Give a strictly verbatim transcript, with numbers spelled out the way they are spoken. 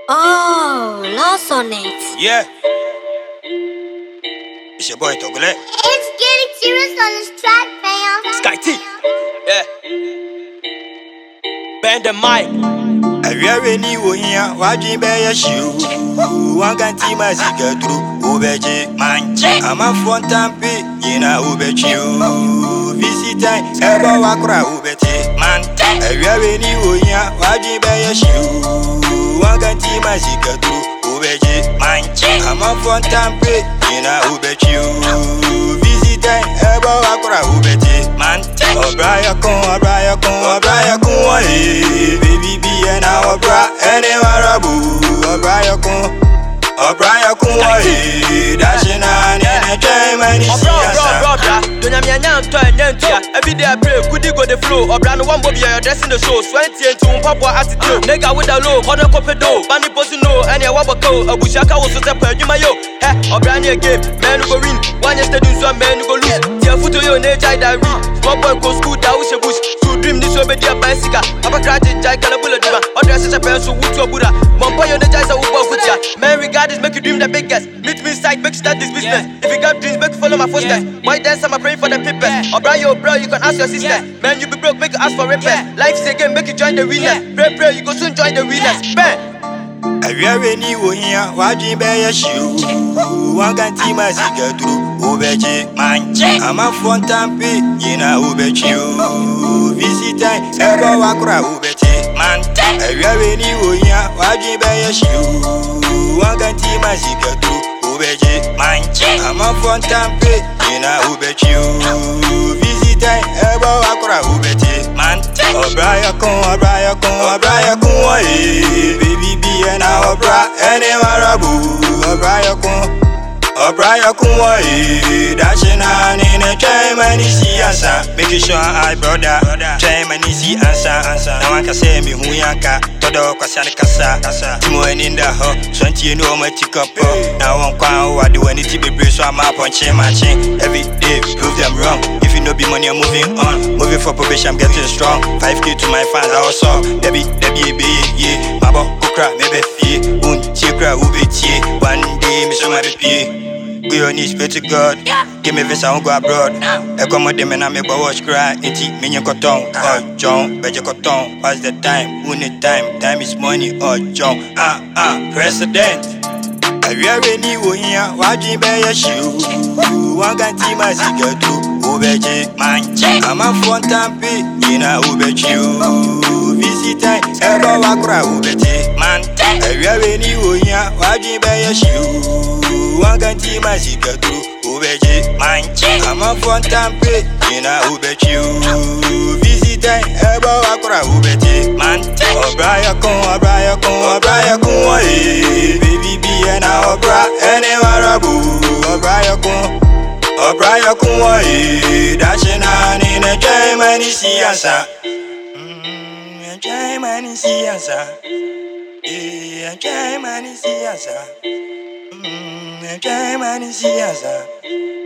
Oh, lost on it. Yeah. It's your boy Togole. It's getting serious on this track, fam. Sky T. Yeah. Bend the mic. I really need one here. Watching by your shoe. One can see my cigar through. Ubeji, man. I'm a phone tampi. You know, Ubeji. Visit time. Ever walk around Ubeti, man. I really need one here. Watching by your shoe. One can see my cigar through. Ubeji, man. I'm a phone tampi. You know, Ubeji. Visit time. Ever walk around Ubeti, man. Obraya kun, obraya kun, obraya kun wa eh. Baby be and obra, any marabu. Obraya kun, obraya kun wa eh. Dashing on in a time and it's Obra, don't you mean I'm trying to every day I pray, could you go the flow? Obra, no one will be your dress in the show. Twenty and two, Papa attitude. Nigga with a low, corner copy do. Bunny posting no, and a wabako, a bushaka was a per you my yo. Hey, Obra, near game, man who go win. One yesterday, some man who go lose. Dear foot to your nature, I read. Small boy go school, that was a bush. To dream this over their bicycle. I'm a crack, Jack and a bullet. Or dress as a pencil, wood to a Buddha. Mumbai on the jazz, I will go with ya. Man, regard this, make you dream the biggest. Meet me inside, make you start this business. If you got dreams, make you follow my footsteps. Why dance, I'm praying for the people. Or bro, yo, bro, you can ask your sisters. Man, you be broke, make you ask for repairs. Life's a game, make you join the winners. Pray, pray, you go soon join the winners. Bang! I really need one here. Watching by your shoe. One can see my cigar through. Ubeji, man. I'm a phone tampi. You know, Ubeji. Visit time. Ever walk around Ubeti, man. I really need one here. Watching by your shoe. One can see my cigar through. Ubeji, man. I'm a phone tampi. You know, Ubeji. Visit time. Ever walk around Ubeti, man. Obraya kun, obraya kun, obraya kun wa eh. Baby be and obra, any marabu. Obraya kun, obraya kun wa eh. Dashing on in a time and see answer. Making sure I brother, time and see answer, answer. No one can say me who yanka. Todo kwasani kasa, kasa. Timo in the ho, twenty no my tick up. Now one kwa what do anything be brave so I'm up on chain matching. Every day prove them wrong. If you no be money I'm moving on. Moving for probation I'm getting strong. Five K to my fans I was saw. Debbie, Debbie, be yeah. Mabo, kukra, maybe fee. Un chikra, ube tie. One day me so my be. Go on knees, pray to God. Give me visa, I won't go abroad. I come with them and I make my watch cry. Iti, minion cotton, oh John, better cotton. What's the time? Who need time? Time is money, oh John. Ah, ah, president. I really need one here. Watching by your shoe. One can see my cigar too. Ubeji, man. I'm a phone tampi. You know, Ubeji. Visit time. Ever walk around Ubeti, man. I really need one here. Watching by your shoe. One can see my cigar through Ubeji, man. I'm a phone tampi, you know Ubeji. Visit time, ever walk around Ubeti, man. Obraya kun, obraya kun, obraya kun wa eh. Baby be and obra, any marabu. Obraya kun, obraya kun wa eh. Dashing on in a time and see answer. Mm, a time and see answer. Yeah, a time and see answer. Mm, a time and see answer.